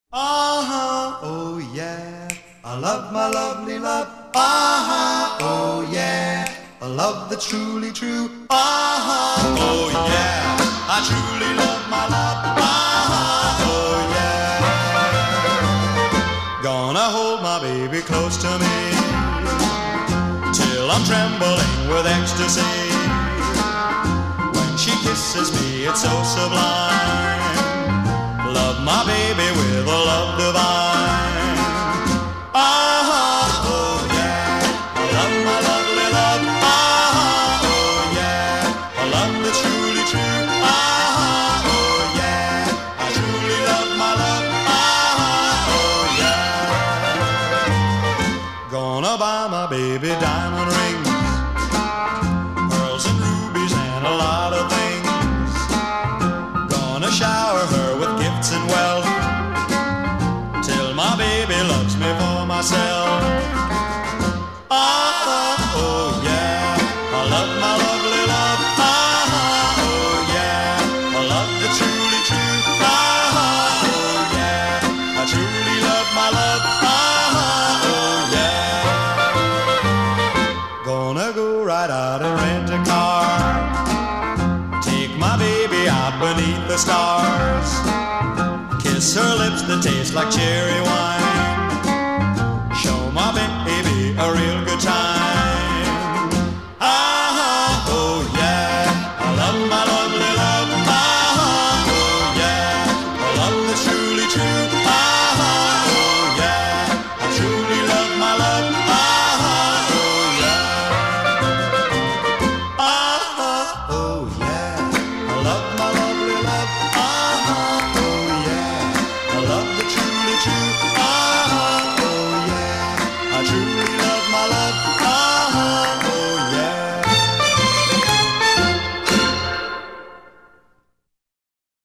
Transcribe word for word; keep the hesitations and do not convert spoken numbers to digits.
Uh-huh, oh yeah, I love my lovely love. Uh-huh, oh yeah, a love that's truly true. Uh-huh, oh yeah, I truly love my love. Uh-huh, oh yeah. Gonna hold my baby close to me till I'm trembling with ecstasy. When she kisses me, it's so sublime. Love my baby with a love divine. Ah-ha, oh yeah, I love my lovely love. Ah-ha, oh yeah, a love that's truly true. Ah-ha, oh yeah, I truly love my love. Ah-ha, oh yeah. Gonna buy my baby diamond rings, pearls and rubies and a lot of things. Gonna shower her with gifts and wealth till my baby loves me for myself. Ah, oh yeah, I love my lovely love. Ah, oh yeah, a love that's truly true. Ah, oh yeah, I truly love my love. Ah, oh yeah. Gonna go right out and rent a car, take my baby out beneath the stars, kiss her lips that taste like cherry wine.